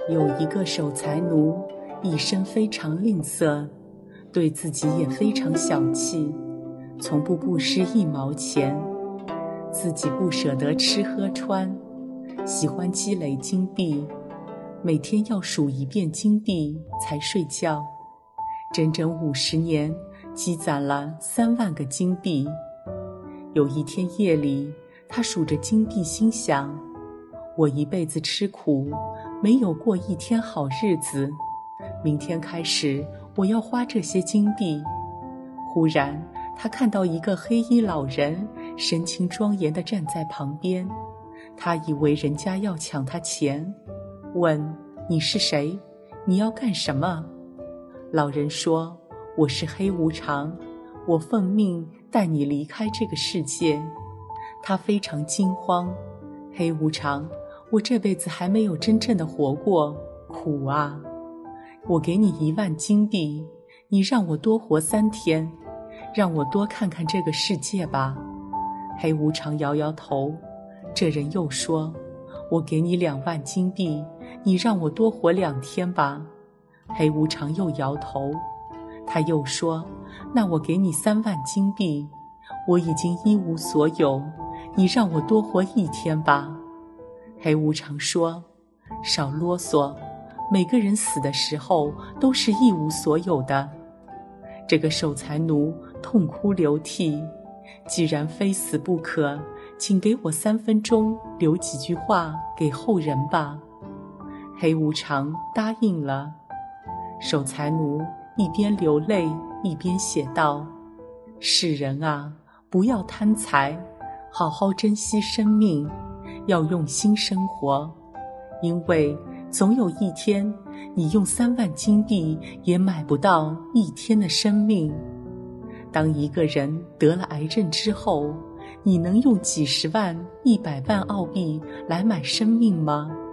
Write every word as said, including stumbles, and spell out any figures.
有一个守财奴，一生非常吝啬，对自己也非常小气，从不布施一毛钱，自己不舍得吃喝穿，喜欢积累金币，每天要数一遍金币才睡觉，整整五十年积攒了三万个金币。有一天夜里，他数着金币，心想：我一辈子吃苦，没有过一天好日子，明天开始我要花这些金币。忽然他看到一个黑衣老人神情庄严地站在旁边，他以为人家要抢他钱，问：你是谁？你要干什么？老人说：我是黑无常，我奉命带你离开这个世界。他非常惊慌：黑无常，我这辈子还没有真正的活过，苦啊！我给你一万金币，你让我多活三天，让我多看看这个世界吧。黑无常摇摇头。这人又说：我给你两万金币，你让我多活两天吧。黑无常又摇头。他又说：那我给你三万金币，我已经一无所有，你让我多活一天吧。黑无常说：少啰嗦，每个人死的时候都是一无所有的。这个守财奴痛哭流涕，既然非死不可，请给我三分钟留几句话给后人吧。黑无常答应了。守财奴一边流泪一边写道：世人啊，不要贪财，好好珍惜生命，要用心生活，因为总有一天你用三万金币也买不到一天的生命。当一个人得了癌症之后，你能用几十万、一百万澳币来买生命吗？